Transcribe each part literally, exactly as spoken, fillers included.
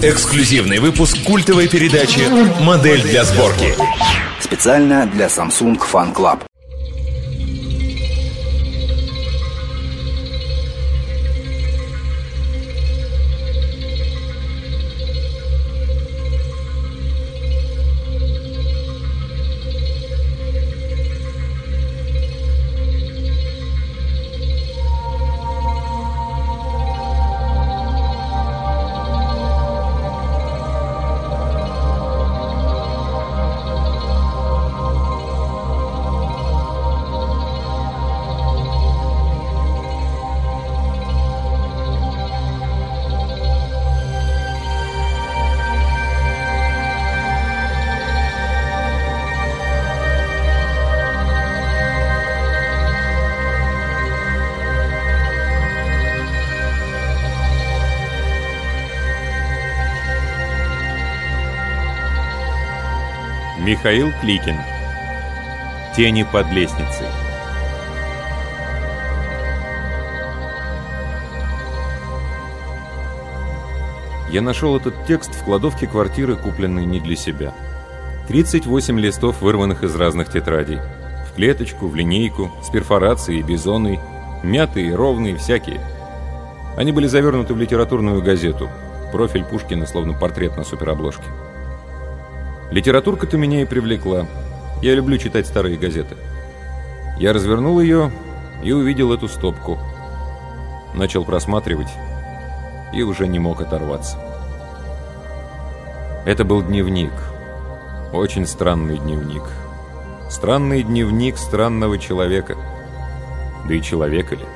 Эксклюзивный выпуск культовой передачи «Модель для сборки». Специально для Samsung Fan Club. Михаил Кликин. Тени под лестницей. Я нашел этот текст в кладовке квартиры, купленной не для себя. тридцать восемь листов, вырванных из разных тетрадей. В клеточку, в линейку, с перфорацией, бизоной, мятые, ровные, всякие. Они были завернуты в литературную газету. Профиль Пушкина, словно портрет на суперобложке. Литературка-то меня и привлекла. Я люблю читать старые газеты. Я развернул ее и увидел эту стопку. Начал просматривать и уже не мог оторваться. Это был дневник. Очень странный дневник. Странный дневник странного человека. Да и человека ли?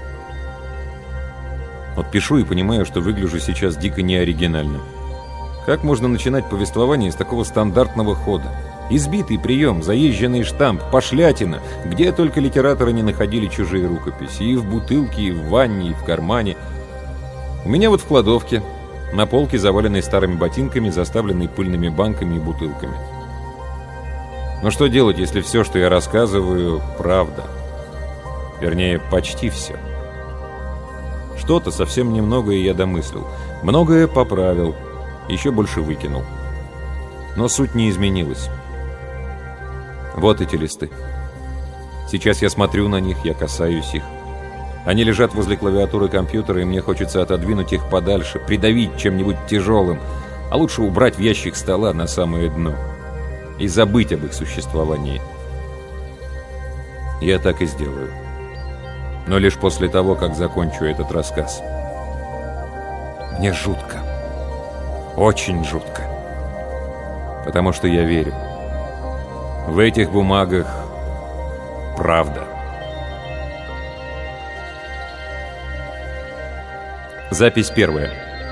Вот пишу и понимаю, что выгляжу сейчас дико неоригинальным. Как можно начинать повествование с такого стандартного хода? Избитый прием, заезженный штамп, пошлятина, где только литераторы не находили чужие рукописи. И в бутылке, и в ванне, и в кармане. У меня вот в кладовке, на полке, заваленной старыми ботинками, заставленной пыльными банками и бутылками. Но что делать, если все, что я рассказываю, правда? Вернее, почти все. Что-то, совсем немногое я домыслил. Многое поправил. Еще больше выкинул. Но суть не изменилась. Вот эти листы. Сейчас я смотрю на них, я касаюсь их. Они лежат возле клавиатуры компьютера, и мне хочется отодвинуть их подальше, придавить чем-нибудь тяжелым, а лучше убрать в ящик стола на самое дно и забыть об их существовании. Я так и сделаю. Но лишь после того, как закончу этот рассказ. Мне жутко. Очень жутко. Потому что я верю. В этих бумагах правда. Запись первая.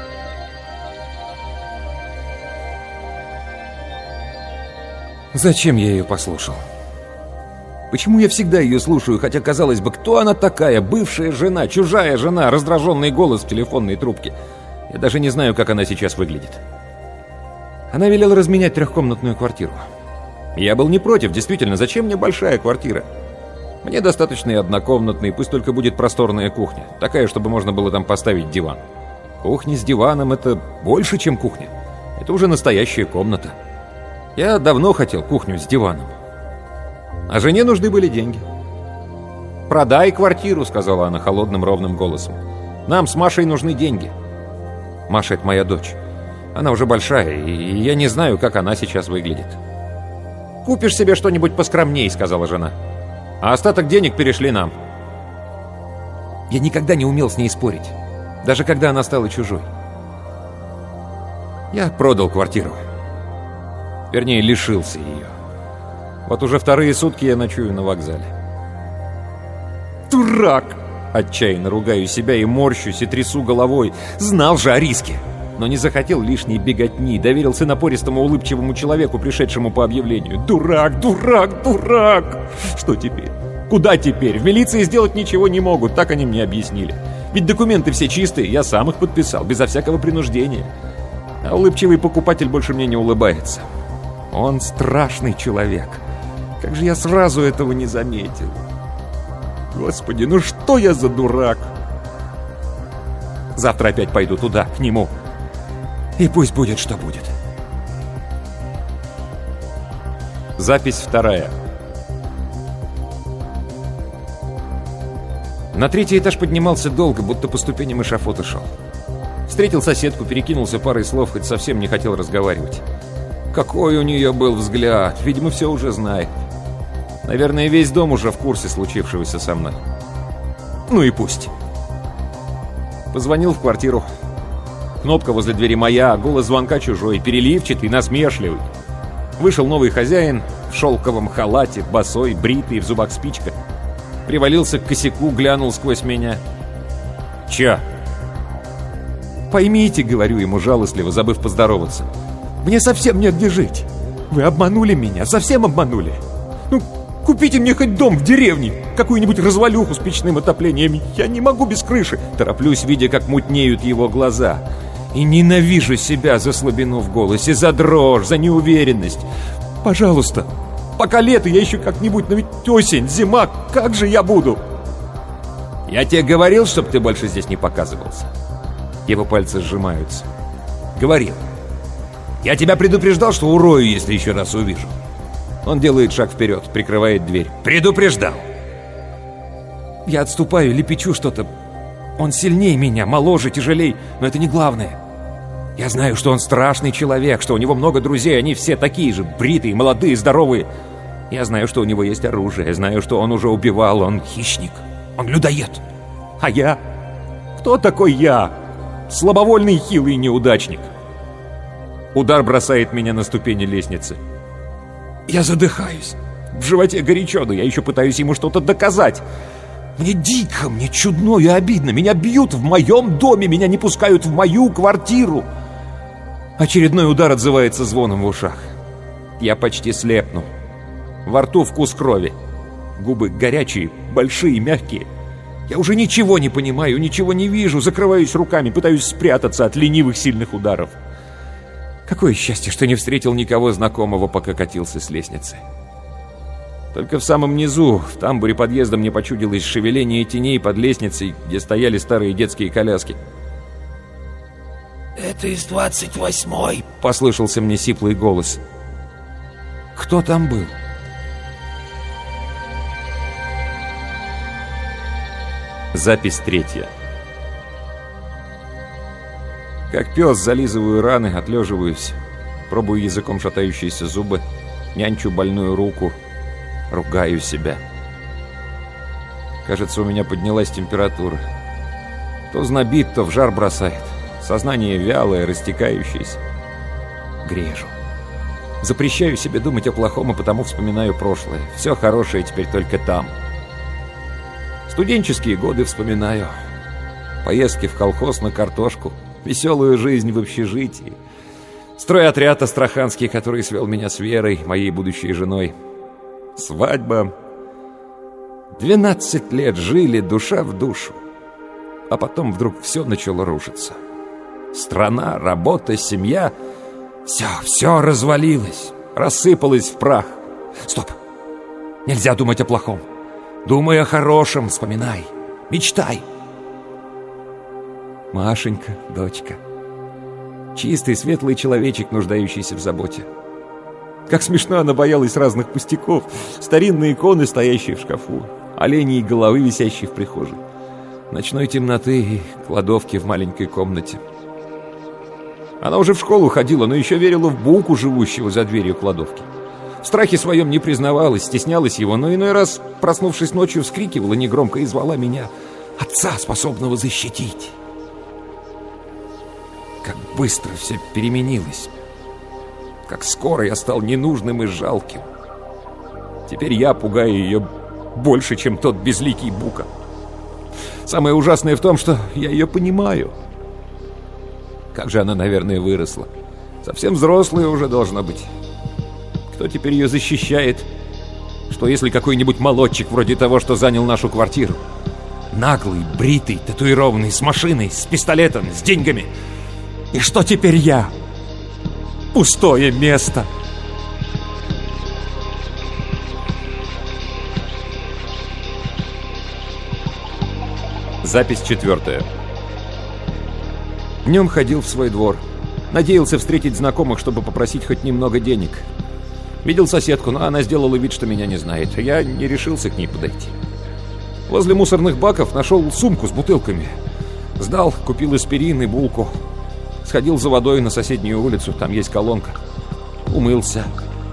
Зачем я ее послушал? Почему я всегда ее слушаю, хотя, казалось бы, кто она такая? Бывшая жена, чужая жена, раздраженный голос в телефонной трубке. Я даже не знаю, как она сейчас выглядит. Она велела разменять трехкомнатную квартиру. Я был не против, действительно, зачем мне большая квартира? Мне достаточно и однокомнатной, пусть только будет просторная кухня. Такая, чтобы можно было там поставить диван. Кухня с диваном — это больше, чем кухня. Это уже настоящая комната. Я давно хотел кухню с диваном. А жене нужны были деньги. «Продай квартиру», — сказала она холодным ровным голосом. «Нам с Машей нужны деньги». Маша — это моя дочь. Она уже большая, и я не знаю, как она сейчас выглядит. «Купишь себе что-нибудь поскромней», — сказала жена. «А остаток денег перешли нам». Я никогда не умел с ней спорить, даже когда она стала чужой. Я продал квартиру. Вернее, лишился ее. Вот уже вторые сутки я ночую на вокзале. «Дурак!» Отчаянно ругаю себя и морщусь, и трясу головой. Знал же о риске, но не захотел лишней беготни. Доверился напористому улыбчивому человеку, пришедшему по объявлению. Дурак, дурак, дурак! Что теперь? Куда теперь? В милиции сделать ничего не могут, так они мне объяснили. Ведь документы все чистые, я сам их подписал, безо всякого принуждения. А улыбчивый покупатель больше мне не улыбается. Он страшный человек. Как же я сразу этого не заметил? Господи, ну что я за дурак? Завтра опять пойду туда, к нему. И пусть будет, что будет. Запись вторая. На третий этаж поднимался долго, будто по ступеням эшафота шел. Встретил соседку, перекинулся парой слов, хоть совсем не хотел разговаривать. Какой у нее был взгляд, видимо, все уже знает. Наверное, весь дом уже в курсе случившегося со мной. Ну и пусть. Позвонил в квартиру. Кнопка возле двери моя, а голос звонка чужой, переливчатый, насмешливый. Вышел новый хозяин в шелковом халате, босой, бритый, в зубах спичка. Привалился к косяку, глянул сквозь меня. «Чё?» «Поймите, — говорю ему жалостливо, забыв поздороваться, — мне совсем нет где жить. Вы обманули меня, совсем обманули. Ну, купите мне хоть дом в деревне, какую-нибудь развалюху с печным отоплением. Я не могу без крыши». Тороплюсь, видя, как мутнеют его глаза. И ненавижу себя за слабину в голосе, за дрожь, за неуверенность. «Пожалуйста, пока лето, я еще как-нибудь, но ведь осень, зима, как же я буду?» «Я тебе говорил, чтоб ты больше здесь не показывался». Его пальцы сжимаются. «Говорил. Я тебя предупреждал, что урою, если еще раз увижу». Он делает шаг вперед, прикрывает дверь. «Предупреждал!» Я отступаю, лепечу что-то. Он сильнее меня, моложе, тяжелей, но это не главное. Я знаю, что он страшный человек, что у него много друзей, они все такие же, бритые, молодые, здоровые. Я знаю, что у него есть оружие, знаю, что он уже убивал, он хищник, он людоед. А я? Кто такой я? Слабовольный, хилый неудачник. Удар бросает меня на ступени лестницы. Я задыхаюсь. В животе горячо, но я еще пытаюсь ему что-то доказать. Мне дико, мне чудно и обидно. Меня бьют в моем доме, меня не пускают в мою квартиру. Очередной удар отзывается звоном в ушах. Я почти слепну. Во рту вкус крови. Губы горячие, большие, мягкие. Я уже ничего не понимаю, ничего не вижу. Закрываюсь руками, пытаюсь спрятаться от ленивых сильных ударов. Какое счастье, что не встретил никого знакомого, пока катился с лестницы. Только в самом низу, в тамбуре подъезда, мне почудилось шевеление теней под лестницей, где стояли старые детские коляски. «Это из двадцать восьмой», — послышался мне сиплый голос. Кто там был? Запись третья. Как пес зализываю раны, отлеживаюсь, пробую языком шатающиеся зубы, нянчу больную руку, ругаю себя. Кажется, у меня поднялась температура. То знобит, то в жар бросает. Сознание вялое, растекающееся. Грежу. Запрещаю себе думать о плохом, и потому вспоминаю прошлое. Все хорошее теперь только там. Студенческие годы вспоминаю. Поездки в колхоз на картошку. Веселую жизнь в общежитии. Стройотряд астраханский, который свел меня с Верой, моей будущей женой. Свадьба. Двенадцать лет жили душа в душу. А потом вдруг все начало рушиться. Страна, работа, семья. Все, все развалилось. Рассыпалось в прах. Стоп. Нельзя думать о плохом. Думай о хорошем, вспоминай. Мечтай. Машенька, дочка. Чистый, светлый человечек, нуждающийся в заботе. Как смешно она боялась разных пустяков. Старинные иконы, стоящие в шкафу. Оленьи головы, висящие в прихожей. Ночной темноты и кладовки в маленькой комнате. Она уже в школу ходила, но еще верила в Буку, живущего за дверью кладовки. В страхе своем не признавалась, стеснялась его, но иной раз, проснувшись ночью, вскрикивала негромко и звала меня, отца, способного защитить. Как быстро все переменилось. Как скоро я стал ненужным и жалким. Теперь я пугаю ее больше, чем тот безликий Бука. Самое ужасное в том, что я ее понимаю. Как же она, наверное, выросла. Совсем взрослая уже должна быть. Кто теперь ее защищает? Что если какой-нибудь молодчик вроде того, что занял нашу квартиру? Наглый, бритый, татуированный, с машиной, с пистолетом, с деньгами. И что теперь я? Пустое место. Запись четвертая. Днем ходил в свой двор. Надеялся встретить знакомых, чтобы попросить хоть немного денег. Видел соседку, но она сделала вид, что меня не знает. Я не решился к ней подойти. Возле мусорных баков нашел сумку с бутылками. Сдал, купил аспирин и булку. Сходил за водой на соседнюю улицу, там есть колонка. Умылся.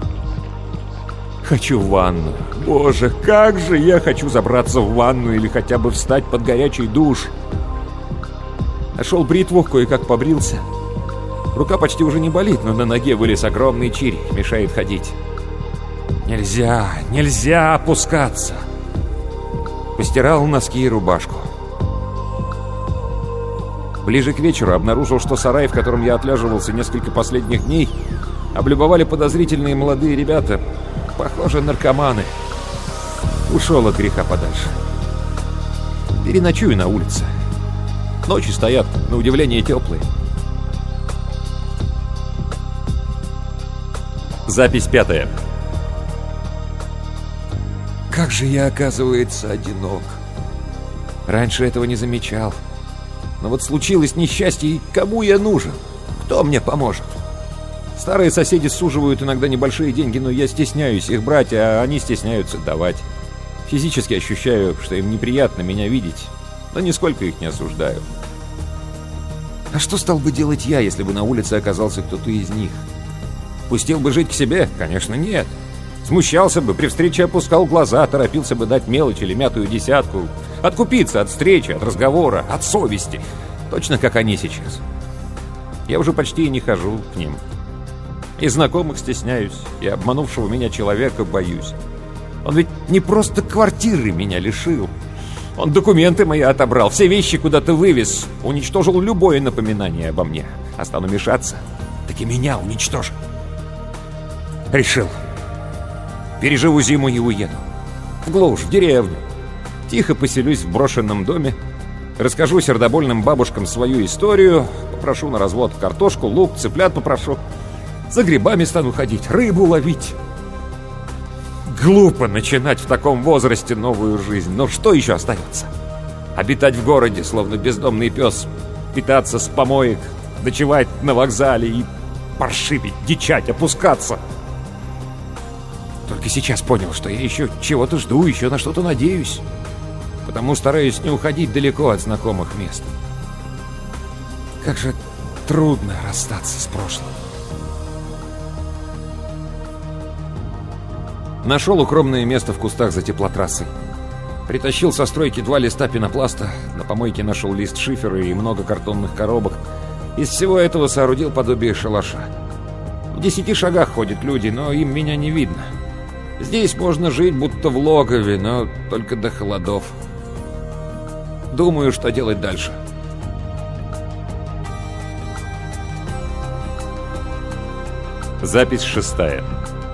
Хочу в ванну. Боже, как же я хочу забраться в ванну или хотя бы встать под горячий душ. Нашел бритву, кое-как побрился. Рука почти уже не болит, но на ноге вылез огромный чирь, мешает ходить. Нельзя, нельзя опускаться. Постирал носки и рубашку. Ближе к вечеру обнаружил, что сарай, в котором я отляживался несколько последних дней, облюбовали подозрительные молодые ребята, похоже, наркоманы. Ушел от греха подальше. Переночую на улице. Ночи стоят, на удивление, теплые. Запись пятая. Как же я, оказывается, одинок. Раньше этого не замечал. Но вот случилось несчастье, и кому я нужен? Кто мне поможет? Старые соседи суживают иногда небольшие деньги, но я стесняюсь их брать, а они стесняются давать. Физически ощущаю, что им неприятно меня видеть, но нисколько их не осуждаю. А что стал бы делать я, если бы на улице оказался кто-то из них? Пустил бы жить к себе? Конечно, нет. Смущался бы, при встрече опускал глаза, торопился бы дать мелочь или мятую десятку, откупиться от встречи, от разговора, от совести. Точно как они сейчас. Я уже почти и не хожу к ним. И знакомых стесняюсь, и обманувшего меня человека боюсь. Он ведь не просто квартиры меня лишил. Он документы мои отобрал, все вещи куда-то вывез, уничтожил любое напоминание обо мне. А стану мешаться, так и меня уничтожит. Решил. Переживу зиму и уеду. В глушь, в деревню. Тихо поселюсь в брошенном доме. Расскажу сердобольным бабушкам свою историю. Попрошу на развод картошку, лук, цыплят попрошу. За грибами стану ходить, рыбу ловить. Глупо начинать в таком возрасте новую жизнь. Но что еще остается? Обитать в городе, словно бездомный пес. Питаться с помоек. Ночевать на вокзале и паршивить, дичать, опускаться. Только сейчас понял, что я еще чего-то жду, еще на что-то надеюсь. Потому стараюсь не уходить далеко от знакомых мест. Как же трудно расстаться с прошлым. Нашел укромное место в кустах за теплотрассой. Притащил со стройки два листа пенопласта. На помойке нашел лист шифера и много картонных коробок. Из всего этого соорудил подобие шалаша. В десяти шагах ходят люди, но им меня не видно. Здесь можно жить, будто в логове, но только до холодов. Думаю, что делать дальше. Запись шестая.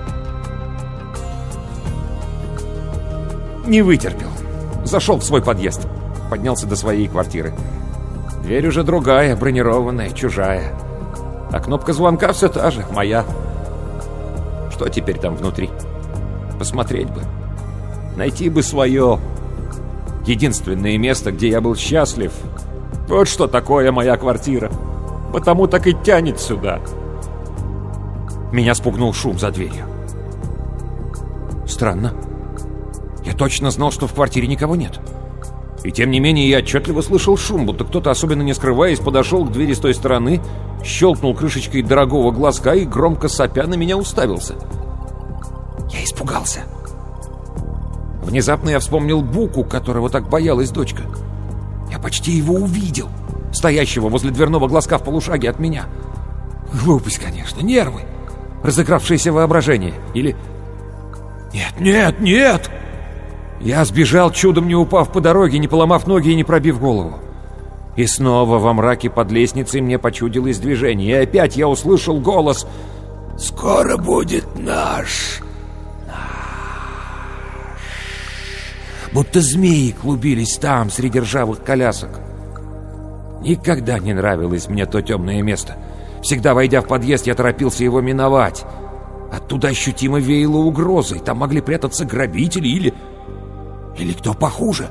Не вытерпел. Зашел в свой подъезд. Поднялся до своей квартиры. Дверь уже другая, бронированная, чужая. А кнопка звонка все та же, моя. Что теперь там внутри? Посмотреть бы. Найти бы свое. Единственное место, где я был счастлив. Вот что такое моя квартира. Потому так и тянет сюда. Меня спугнул шум за дверью. Странно. Я точно знал, что в квартире никого нет. И тем не менее я отчетливо слышал шум, будто кто-то, особенно не скрываясь, подошел к двери с той стороны, щелкнул крышечкой дорогого глазка и, громко сопя, на меня уставился. Я испугался. Внезапно я вспомнил Буку, которого так боялась дочка. Я почти его увидел, стоящего возле дверного глазка в полушаге от меня. Глупость, конечно, нервы, разыгравшееся воображение. Или... Нет, нет, нет! Я сбежал, чудом не упав по дороге, не поломав ноги и не пробив голову. И снова во мраке под лестницей мне почудилось движение. И опять я услышал голос: «Скоро будет наш!» Будто змеи клубились там, среди ржавых колясок. Никогда не нравилось мне то темное место. Всегда, войдя в подъезд, я торопился его миновать. Оттуда ощутимо веяло угрозой. Там могли прятаться грабители или... Или кто похуже.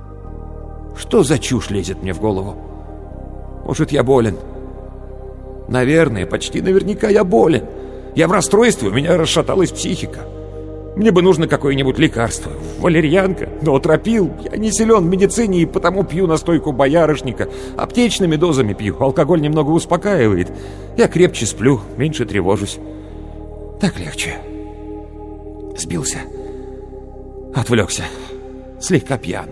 Что за чушь лезет мне в голову? Может, я болен? Наверное, почти наверняка я болен. Я в расстройстве, у меня расшаталась психика. Мне бы нужно какое-нибудь лекарство. Валерьянка, ноотропил. Я не силен в медицине и потому пью настойку боярышника. Аптечными дозами пью. Алкоголь немного успокаивает. Я крепче сплю, меньше тревожусь. Так легче. Сбился. Отвлекся. Слегка пьян.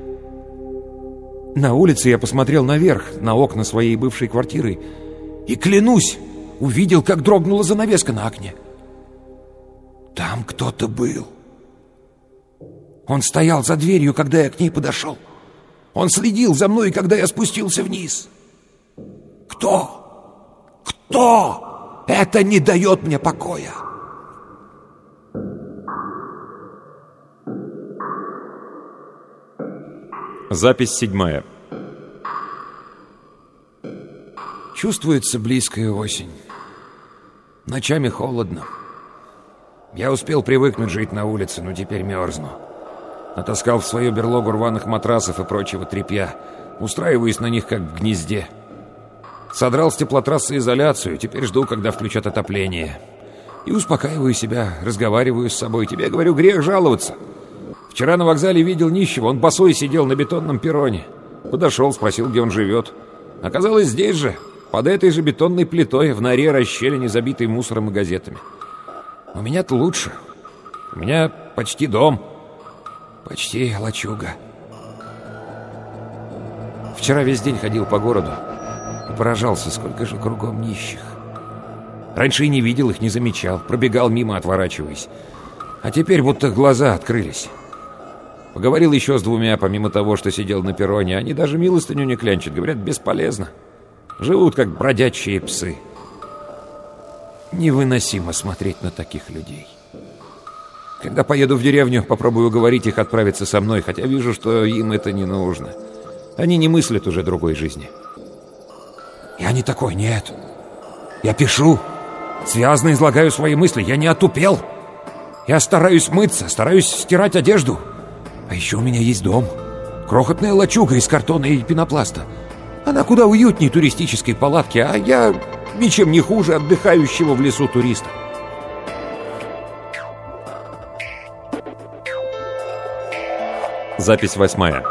На улице я посмотрел наверх, на окна своей бывшей квартиры, и, клянусь, увидел, как дрогнула занавеска на окне. Там кто-то был. Он стоял за дверью, когда я к ней подошел. Он следил за мной, когда я спустился вниз. Кто? Кто? Это не дает мне покоя. Запись седьмая. Чувствуется близкая осень. Ночами холодно. Я успел привыкнуть жить на улице, но теперь мерзну. Натаскал в свою берлогу рваных матрасов и прочего тряпья. Устраиваюсь на них, как в гнезде. Содрал с теплотрассы изоляцию, теперь жду, когда включат отопление. И успокаиваю себя, разговариваю с собой. Тебе, говорю, грех жаловаться. Вчера на вокзале видел нищего, он босой сидел на бетонном перроне. Подошел, спросил, где он живет. Оказалось, здесь же, под этой же бетонной плитой, в норе расщелине, забитой мусором и газетами. У меня-то лучше. У меня почти дом. Почти лачуга. Вчера весь день ходил по городу и поражался, сколько же кругом нищих. Раньше и не видел их, не замечал, пробегал мимо, отворачиваясь. А теперь будто глаза открылись. Поговорил еще с двумя, помимо того, что сидел на перроне. Они даже милостыню не клянчат, говорят, бесполезно. Живут, как бродячие псы. Невыносимо смотреть на таких людей. Когда поеду в деревню, попробую уговорить их отправиться со мной, хотя вижу, что им это не нужно. Они не мыслят уже другой жизни. Я не такой, нет. Я пишу, связно излагаю свои мысли, я не отупел. Я стараюсь мыться, стараюсь стирать одежду. А еще у меня есть дом. Крохотная лачуга из картона и пенопласта. Она куда уютнее туристической палатки, а я ничем не хуже отдыхающего в лесу туриста. Запись восьмая.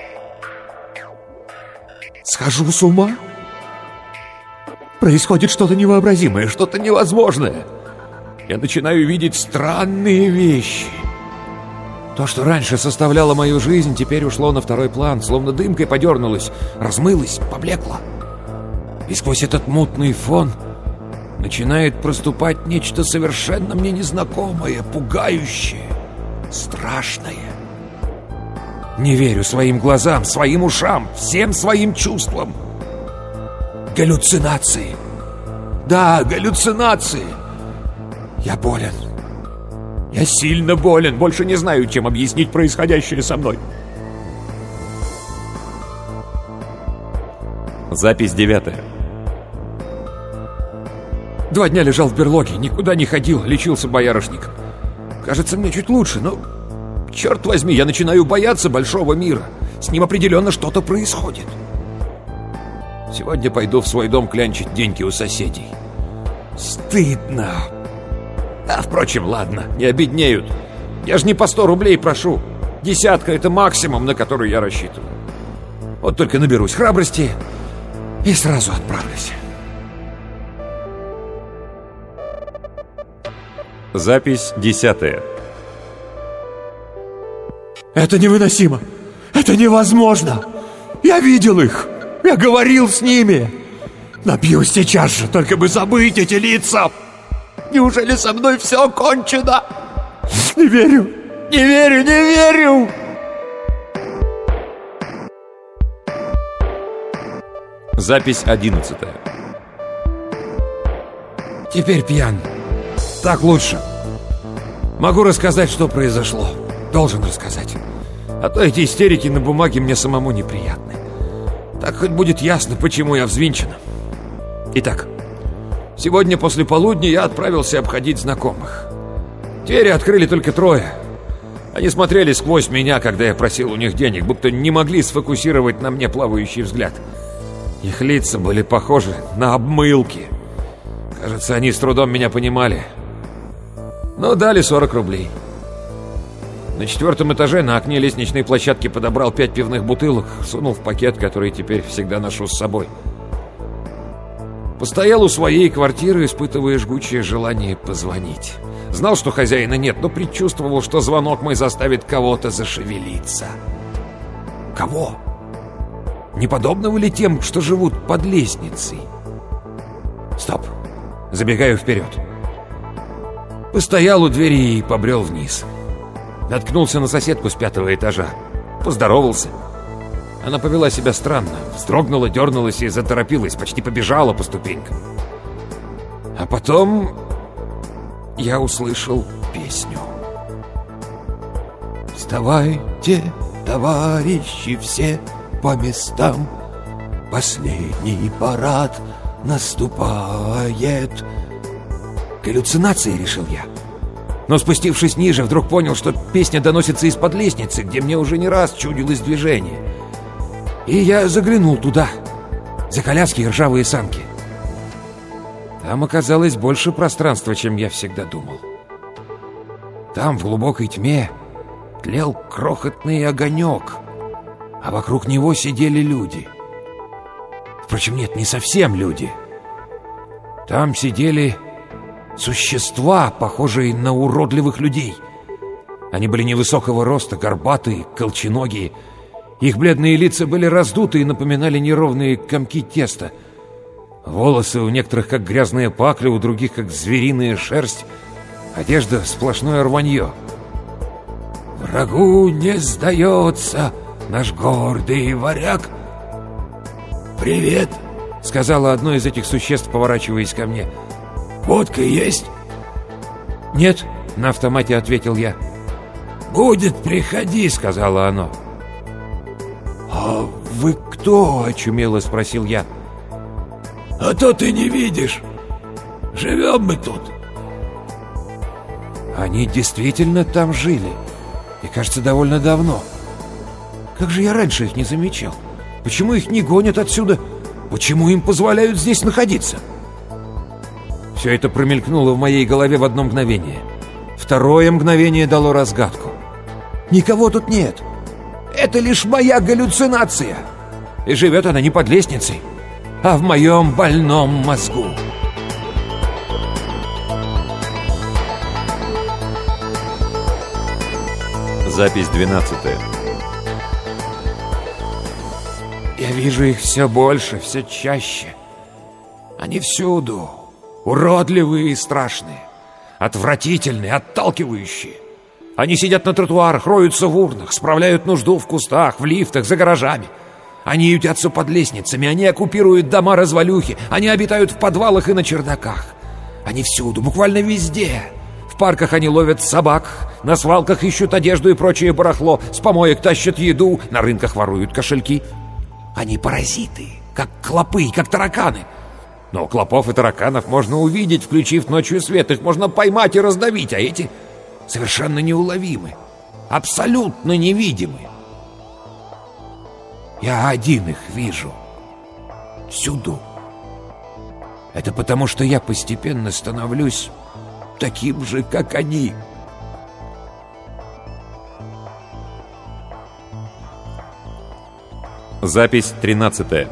Схожу с ума? Происходит что-то невообразимое, что-то невозможное. Я начинаю видеть странные вещи. То, что раньше составляло мою жизнь, теперь ушло на второй план, словно дымкой подернулось, размылось, поблекло. И сквозь этот мутный фон начинает проступать нечто совершенно мне незнакомое, пугающее, страшное. Не верю своим глазам, своим ушам, всем своим чувствам. Галлюцинации. Да, галлюцинации. Я болен. Я сильно болен, больше не знаю, чем объяснить происходящее со мной. Запись девятая. Два дня лежал в берлоге, никуда не ходил, лечился боярышником. Кажется, мне чуть лучше, но, черт возьми, я начинаю бояться большого мира. С ним определенно что-то происходит. Сегодня пойду в свой дом клянчить деньги у соседей. Стыдно. А, впрочем, ладно, не обеднеют. Я же не по сто рублей прошу. Десятка — это максимум, на который я рассчитываю. Вот только наберусь храбрости и сразу отправлюсь. Запись десятая. Это невыносимо. Это невозможно. Я видел их. Я говорил с ними. Напьюсь сейчас же, только бы забыть эти лица. Неужели со мной все кончено? Не верю, не верю, не верю! Запись одиннадцатая. Теперь пьян. Так лучше. Могу рассказать, что произошло. Должен рассказать. А то эти истерики на бумаге мне самому неприятны. Так хоть будет ясно, почему я взвинчен. Итак, сегодня после полудня я отправился обходить знакомых. Двери открыли только трое. Они смотрели сквозь меня, когда я просил у них денег, будто не могли сфокусировать на мне плавающий взгляд. Их лица были похожи на обмылки. Кажется, они с трудом меня понимали. Но дали сорок рублей. На четвертом этаже на окне лестничной площадки подобрал пять пивных бутылок, сунул в пакет, который теперь всегда ношу с собой. Постоял у своей квартиры, испытывая жгучее желание позвонить. Знал, что хозяина нет, но предчувствовал, что звонок мой заставит кого-то зашевелиться. Кого? Не подобного ли тем, что живут под лестницей? Стоп. Забегаю вперед. Постоял у двери и побрел вниз. Наткнулся на соседку с пятого этажа. Поздоровался. Она повела себя странно. Вздрогнула, дернулась и заторопилась. Почти побежала по ступенькам. А потом я услышал песню. «Вставайте, товарищи, все по местам. Последний парад наступает». Галлюцинации, решил я. Но спустившись ниже, вдруг понял, что песня доносится из-под лестницы, где мне уже не раз чудилось движение. И я заглянул туда, за коляски и ржавые санки. Там оказалось больше пространства, чем я всегда думал. Там, в глубокой тьме, тлел крохотный огонек, а вокруг него сидели люди. Впрочем, нет, не совсем люди. Там сидели существа, похожие на уродливых людей. Они были невысокого роста, горбатые, колченогие. Их бледные лица были раздуты и напоминали неровные комки теста. Волосы у некоторых как грязная пакля, у других как звериная шерсть. Одежда — сплошное рванье. «Врагу не сдается наш гордый варяг». «Привет», — сказала одно из этих существ, поворачиваясь ко мне. «Водка есть?» «Нет», — на автомате ответил я. «Будет, приходи», — сказала оно. «А вы кто?» — очумело спросил я. «А то ты не видишь. Живем мы тут». Они действительно там жили. И, кажется, довольно давно. Как же я раньше их не замечал? Почему их не гонят отсюда? Почему им позволяют здесь находиться? Все это промелькнуло в моей голове в одно мгновение. Второе мгновение дало разгадку. Никого тут нет. Это лишь моя галлюцинация. И живет она не под лестницей, а в моем больном мозгу. Запись двенадцатая. Я вижу их все больше, все чаще. Они всюду. Уродливые и страшные. Отвратительные, отталкивающие. Они сидят на тротуарах, роются в урнах, справляют нужду в кустах, в лифтах, за гаражами. Они ютятся под лестницами, они оккупируют дома-развалюхи, они обитают в подвалах и на чердаках. Они всюду, буквально везде. В парках они ловят собак, на свалках ищут одежду и прочее барахло, с помоек тащат еду, на рынках воруют кошельки. Они паразиты, как клопы, как тараканы. Но клопов и тараканов можно увидеть, включив ночью свет. Их можно поймать и раздавить, а эти совершенно неуловимы, абсолютно невидимы. Я один их вижу. Всюду. Это потому, что я постепенно становлюсь таким же, как они. Запись тринадцатая.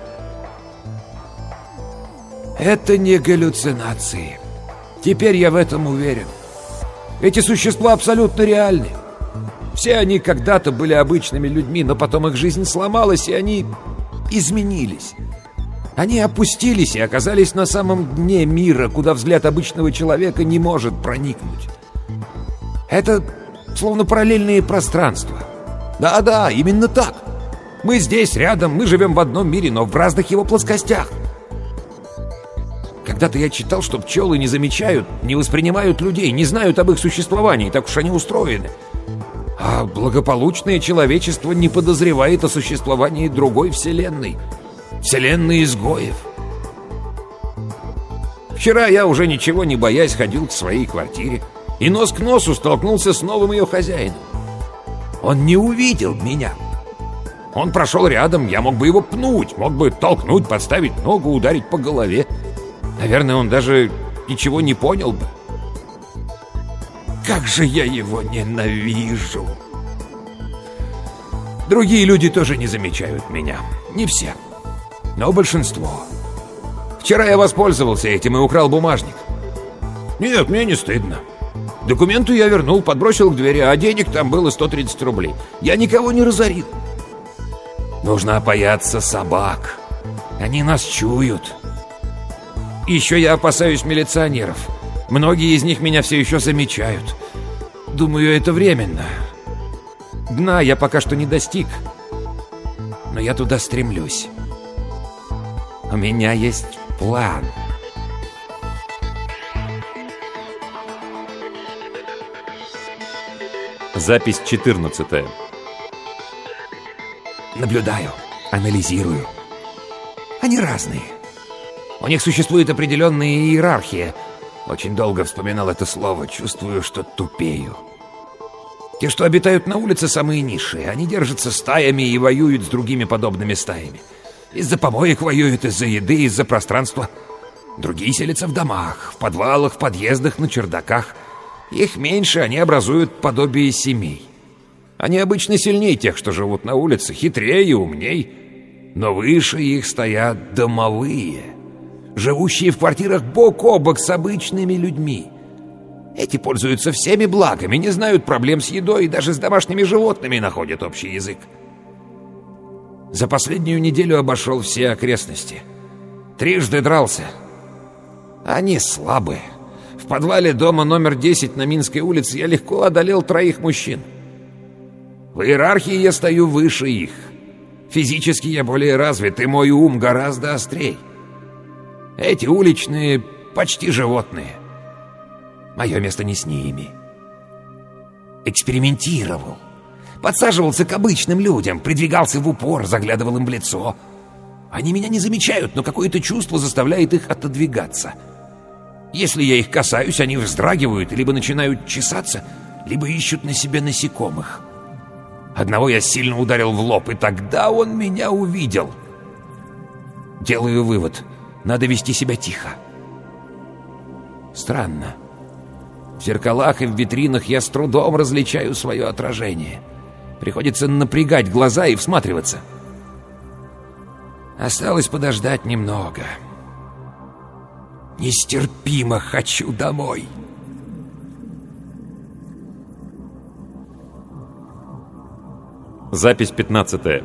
Это не галлюцинации. Теперь я в этом уверен. Эти существа абсолютно реальны. Все они когда-то были обычными людьми, но потом их жизнь сломалась, и они изменились. Они опустились и оказались на самом дне мира, куда взгляд обычного человека не может проникнуть. Это словно параллельные пространства. Да-да, именно так. Мы здесь, рядом, мы живем в одном мире, но в разных его плоскостях. Когда-то я читал, что пчелы не замечают, не воспринимают людей, не знают об их существовании, так уж они устроены. А благополучное человечество не подозревает о существовании другой вселенной. Вселенной изгоев. Вчера я, уже ничего не боясь, ходил к своей квартире и нос к носу столкнулся с новым ее хозяином. Он не увидел меня. Он прошел рядом, я мог бы его пнуть, мог бы толкнуть, подставить ногу, ударить по голове. Наверное, он даже ничего не понял бы. Как же я его ненавижу! Другие люди тоже не замечают меня. Не все, но большинство. Вчера я воспользовался этим и украл бумажник. Нет, мне не стыдно. Документы я вернул, подбросил к двери, а денег там было сто тридцать рублей. Я никого не разорил. Нужно опояться собак. Они нас чуют. Еще я опасаюсь милиционеров. Многие из них меня все еще замечают. Думаю, это временно. Дна я пока что не достиг, но я туда стремлюсь. У меня есть план. Запись четырнадцатая. Наблюдаю, анализирую. Они разные. У них существует определенная иерархия. Очень долго вспоминал это слово, чувствую, что тупею. Те, что обитают на улице, самые низшие. Они держатся стаями и воюют с другими подобными стаями. Из-за помоек воюют, из-за еды, из-за пространства. Другие селятся в домах, в подвалах, в подъездах, на чердаках. Их меньше, они образуют подобие семей. Они обычно сильнее тех, что живут на улице, хитрее и умней. Но выше их стоят домовые, живущие в квартирах бок о бок с обычными людьми. Эти пользуются всеми благами, не знают проблем с едой и даже с домашними животными находят общий язык. За последнюю неделю обошел все окрестности. Трижды дрался. Они слабые. В подвале дома номер десять на Минской улице я легко одолел троих мужчин. В иерархии я стою выше их. Физически я более развит, и мой ум гораздо острей. Эти уличные почти животные. Мое место не с ними. Экспериментировал. Подсаживался к обычным людям, придвигался в упор, заглядывал им в лицо. Они меня не замечают, но какое-то чувство заставляет их отодвигаться. Если я их касаюсь, они вздрагивают, либо начинают чесаться, либо ищут на себе насекомых. Одного я сильно ударил в лоб, и тогда он меня увидел. Делаю вывод. Надо вести себя тихо. Странно. В зеркалах и в витринах я с трудом различаю свое отражение. Приходится напрягать глаза и всматриваться. Осталось подождать немного. Нестерпимо хочу домой. Запись пятнадцатая.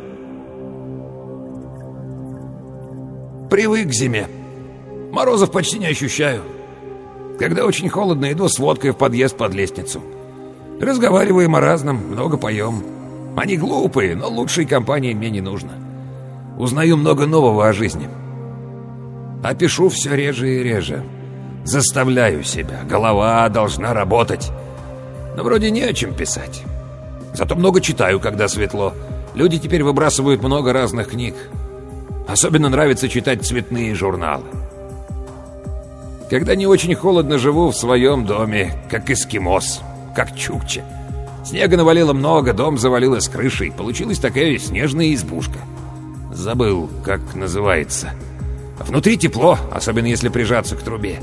Привык к зиме. Морозов почти не ощущаю. Когда очень холодно, иду с водкой в подъезд под лестницу. Разговариваем о разном, много поем. Они глупые, но лучшей компании мне не нужно. Узнаю много нового о жизни. А пишу все реже и реже. Заставляю себя. Голова должна работать. Но вроде не о чем писать. Зато много читаю, когда светло. Люди теперь выбрасывают много разных книг. Особенно нравится читать цветные журналы. Когда не очень холодно, живу в своем доме, как эскимос, как чукча. Снега навалило много, дом завалило с крышей. Получилась такая снежная избушка. Забыл, как называется. Внутри тепло, особенно если прижаться к трубе.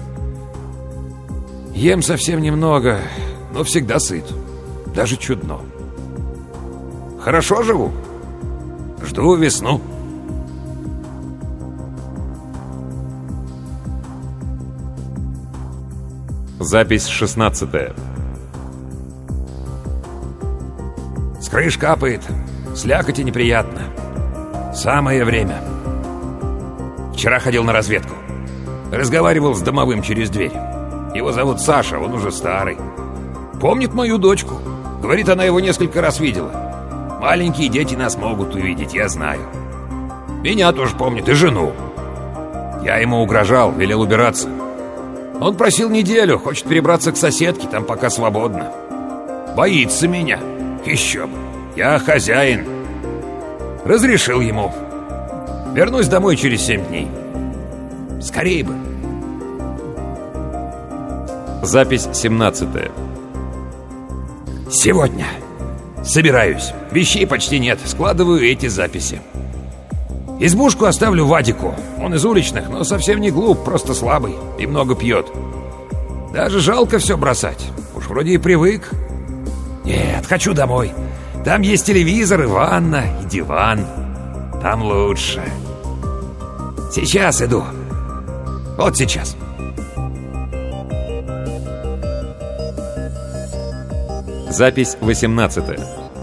Ем совсем немного, но всегда сыт. Даже чудно. Хорошо живу. Жду весну. Запись шестнадцатая. С крыш капает. Слякоти неприятно. Самое время. Вчера ходил на разведку. Разговаривал с домовым через дверь. Его зовут Саша, он уже старый. Помнит мою дочку. Говорит, она его несколько раз видела. Маленькие дети нас могут увидеть, я знаю. Меня тоже помнит, и жену. Я ему угрожал, велел убираться. Он просил неделю, хочет перебраться к соседке, там пока свободно. Боится меня. Еще бы. Я хозяин. Разрешил ему. Вернусь домой через семь дней. Скорей бы. Запись семнадцатая. Сегодня. Собираюсь. Вещей почти нет. Складываю эти записи. Избушку оставлю Вадику. Он из уличных, но совсем не глуп, просто слабый и много пьет. Даже жалко все бросать. Уж вроде и привык. Нет, хочу домой. Там есть телевизор, и ванна, и диван. Там лучше. Сейчас иду. Вот сейчас. Запись восемнадцатая.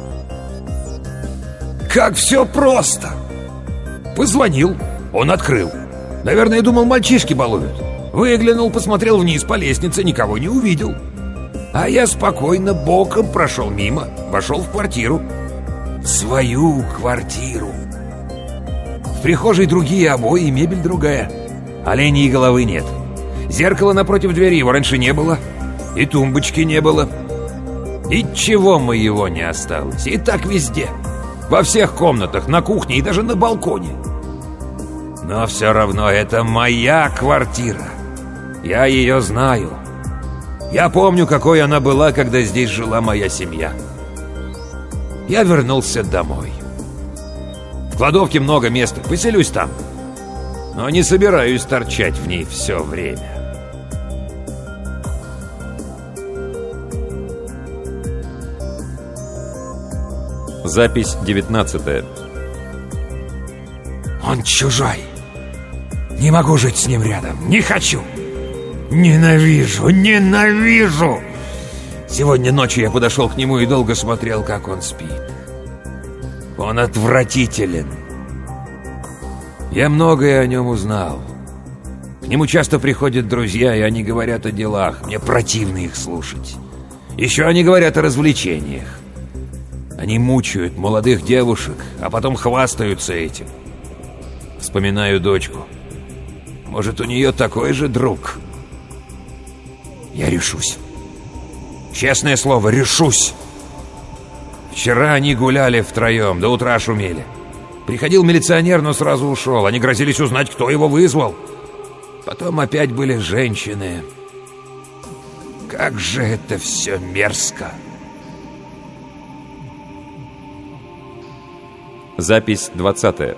Как все просто. Позвонил, он открыл. Наверное, думал, мальчишки балуют. Выглянул, посмотрел вниз по лестнице, никого не увидел. А я спокойно боком прошел мимо, вошел в квартиру. Свою квартиру. В прихожей другие обои и мебель другая. Оленей головы нет. Зеркала напротив двери его раньше не было. И тумбочки не было. Ничего моего не осталось. И так везде. Во всех комнатах, на кухне и даже на балконе. Но все равно это моя квартира. Я ее знаю. Я помню, какой она была, когда здесь жила моя семья. Я вернулся домой. В кладовке много места, поселюсь там. Но не собираюсь торчать в ней все время. Запись девятнадцатая. Он чужой. Не могу жить с ним рядом. Не хочу. Ненавижу, ненавижу. Сегодня ночью я подошел к нему и долго смотрел, как он спит. Он отвратителен. Я многое о нем узнал. К нему часто приходят друзья, и они говорят о делах. Мне противно их слушать. Еще они говорят о развлечениях. Они мучают молодых девушек, а потом хвастаются этим. Вспоминаю дочку. Может, у нее такой же друг? Я решусь. Честное слово, решусь. Вчера они гуляли втроем, до утра шумели. Приходил милиционер, но сразу ушел. Они грозились узнать, кто его вызвал. Потом опять были женщины. Как же это все мерзко. Запись двадцатая.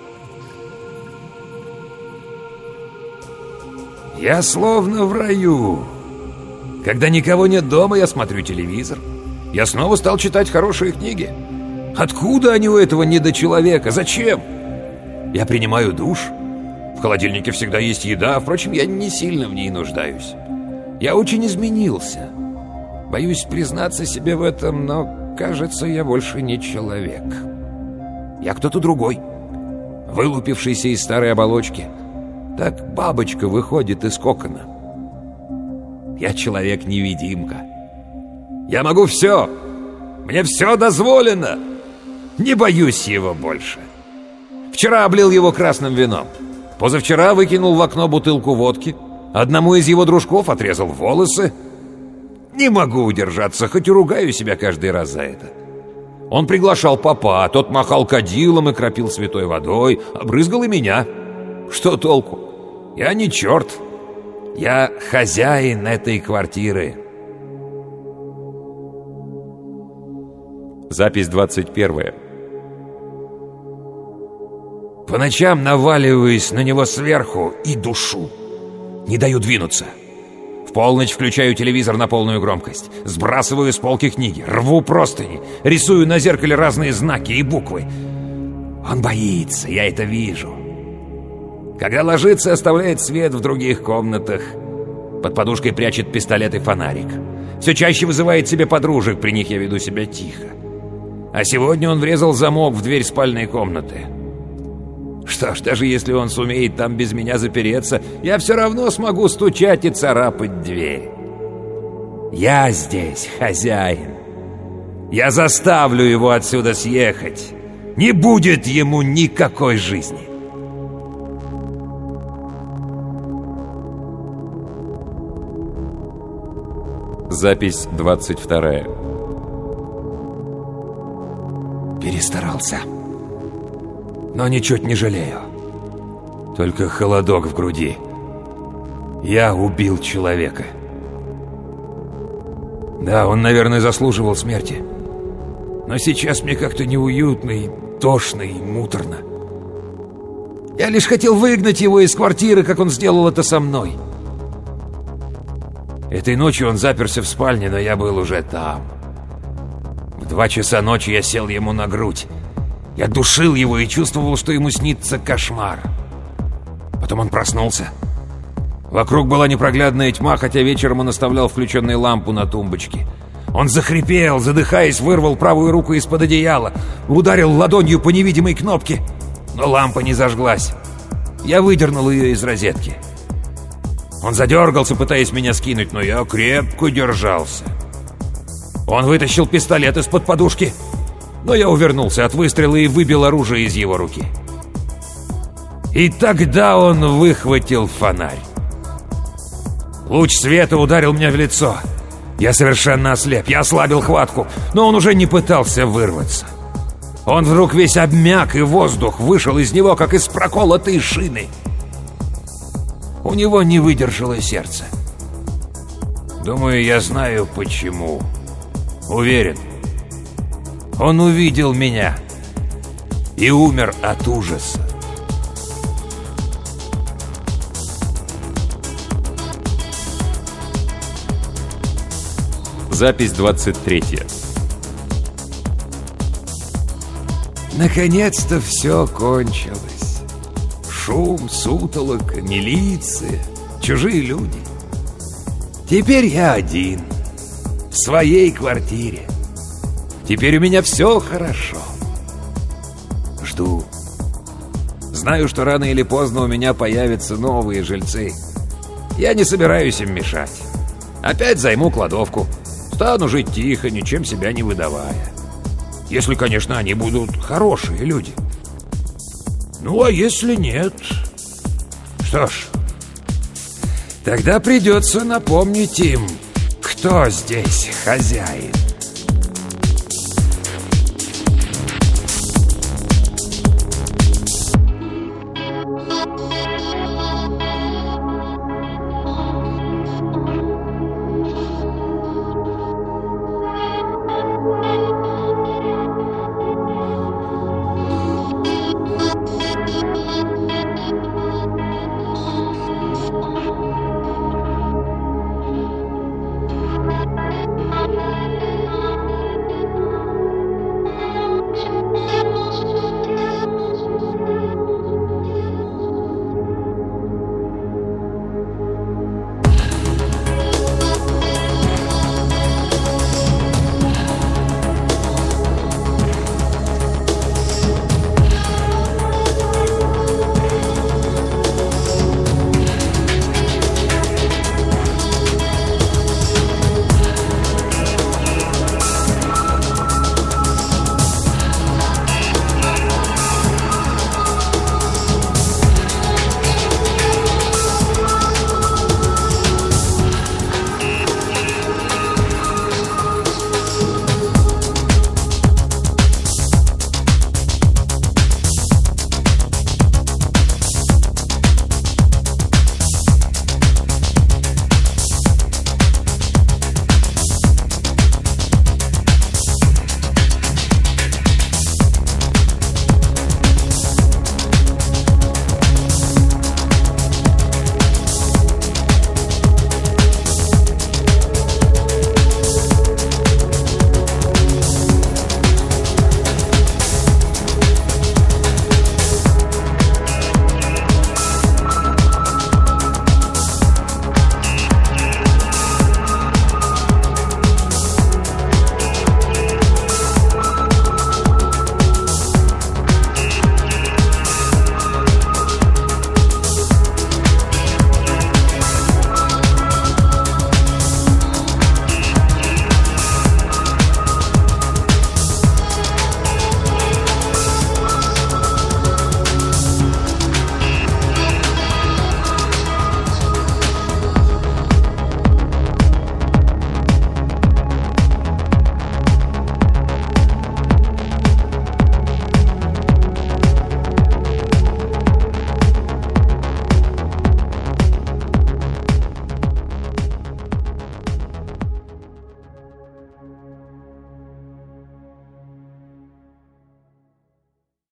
Я словно в раю. Когда никого нет дома, я смотрю телевизор. Я снова стал читать хорошие книги. Откуда они у этого недочеловека? Зачем? Я принимаю душ. В холодильнике всегда есть еда. Впрочем, я не сильно в ней нуждаюсь. Я очень изменился. Боюсь признаться себе в этом, но, кажется, я больше не человек. Я кто-то другой, вылупившийся из старой оболочки. Так бабочка выходит из кокона. Я человек-невидимка. Я могу все. Мне все дозволено. Не боюсь его больше. Вчера облил его красным вином. Позавчера выкинул в окно бутылку водки. Одному из его дружков отрезал волосы. Не могу удержаться, хоть и ругаю себя каждый раз за это. Он приглашал попа, тот махал кадилом и кропил святой водой, обрызгал и меня. Что толку? Я не черт. Я хозяин этой квартиры. Запись двадцать первая. По ночам наваливаюсь на него сверху и душу. Не даю двинуться. В полночь включаю телевизор на полную громкость. Сбрасываю с полки книги, рву простыни, рисую на зеркале разные знаки и буквы. Он боится, я это вижу. Когда ложится, оставляет свет в других комнатах. Под подушкой прячет пистолет и фонарик. Все чаще вызывает себе подружек, при них я веду себя тихо. А сегодня он врезал замок в дверь спальной комнаты. Что ж, даже если он сумеет там без меня запереться, я все равно смогу стучать и царапать дверь. Я здесь хозяин. Я заставлю его отсюда съехать. Не будет ему никакой жизни. Запись двадцать вторая. Перестарался. Но ничуть не жалею. Только холодок в груди. Я убил человека. Да, он, наверное, заслуживал смерти. Но сейчас мне как-то неуютно и тошно и муторно. Я лишь хотел выгнать его из квартиры, как он сделал это со мной. Этой ночью он заперся в спальне, но я был уже там. В два часа ночи я сел ему на грудь. Я душил его и чувствовал, что ему снится кошмар. Потом он проснулся. Вокруг была непроглядная тьма, хотя вечером он оставлял включенную лампу на тумбочке. Он захрипел, задыхаясь, вырвал правую руку из-под одеяла, ударил ладонью по невидимой кнопке, но лампа не зажглась. Я выдернул ее из розетки. Он задергался, пытаясь меня скинуть, но я крепко держался. Он вытащил пистолет из-под подушки, но я увернулся от выстрела и выбил оружие из его руки. И тогда он выхватил фонарь. Луч света ударил меня в лицо. Я совершенно ослеп, я ослабил хватку, но он уже не пытался вырваться. Он вдруг весь обмяк, и воздух вышел из него, как из проколотой шины. У него не выдержало сердце. Думаю, я знаю почему. Уверен. Он увидел меня и умер от ужаса. Запись двадцать третья. Наконец-то все кончилось. Шум, сутолока, милиция, чужие люди. Теперь я один, в своей квартире. Теперь у меня все хорошо. Жду. Знаю, что рано или поздно у меня появятся новые жильцы. Я не собираюсь им мешать. Опять займу кладовку. Стану жить тихо, ничем себя не выдавая. Если, конечно, они будут хорошие люди. Ну, а если нет... Что ж, тогда придется напомнить им, кто здесь хозяин.